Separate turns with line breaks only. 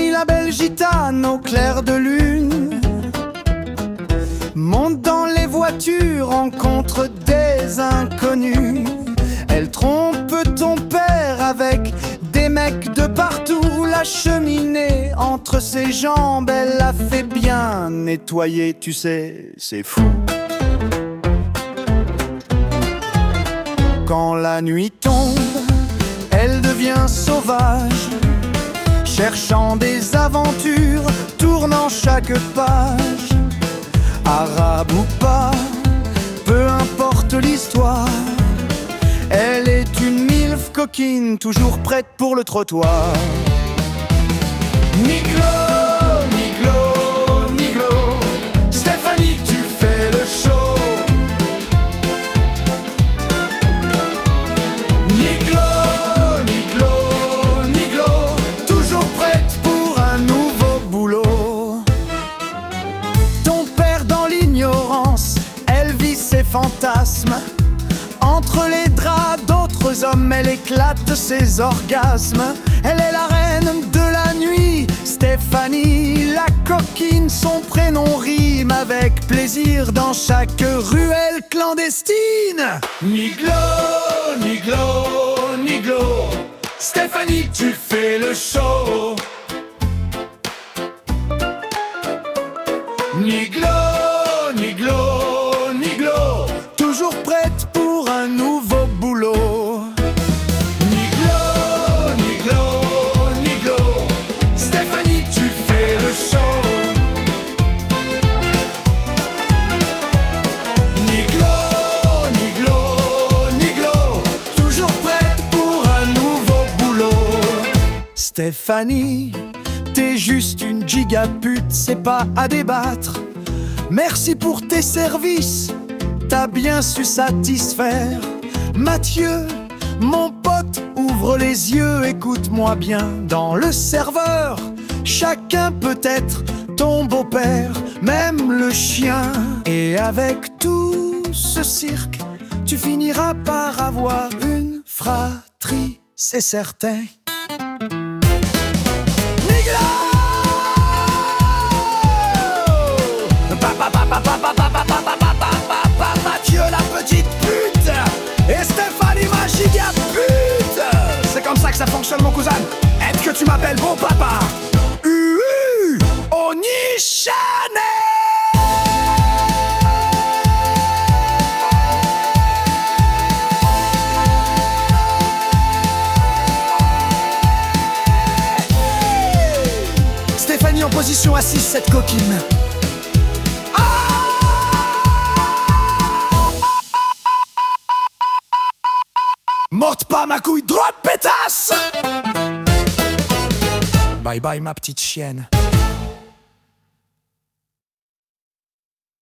Stéphanie, la belle gitane au clair de lune, monte dans les voitures, rencontre des inconnus. Elle trompe ton père avec des mecs de partout. La cheminée entre ses jambes, elle l'a fait bien nettoyer, tu sais, c'est fou. Quand la nuit tombe, elle devient sauvage, cherchant des aventures, tournant chaque page. Arabe ou pas, peu importe l'histoire, elle est une milf coquine, toujours prête pour le trottoir. Niglo, Niglo, Niglo, Stéphanie, tu fais le show. Niglo, Niglo, Niglo, toujours prête pour un nouveau boulot. Ton père dans l'ignorance, elle vit ses fantasmes. Entre les draps d'autres hommes, elle éclate ses orgasmes. Elle est la reine de la nuit, Stéphanie, la coquine. Son prénom rime avec plaisir dans chaque ruelle clandestine. Niglo, Niglo, Niglo, Stéphanie, tu fais le show. Niglo, Niglo, Niglo, toujours prête pour un nouveau boulot. Niglo, Niglo, Niglo, Stéphanie, tu fais le show. Niglo, Niglo, Niglo, toujours prête pour un nouveau boulot. Stéphanie, t'es juste une gigapute, c'est pas à débattre. Merci pour tes services, t'as bien su satisfaire. Mathieu, mon pote, ouvre les yeux, écoute-moi bien. Dans le serveur, chacun peut être ton beau-père, même le chien. Et avec tout ce cirque, tu finiras par avoir une fratrie, c'est certain. Mathieu la petite pute et Stéphanie ma giga pute. C'est comme ça que ça fonctionne mon cousin. Est-ce que tu m'appelles bon papa? Onishane. Stéphanie en position assise, cette coquine. Morte pas ma couille, droite pétasse. Bye bye ma petite chienne.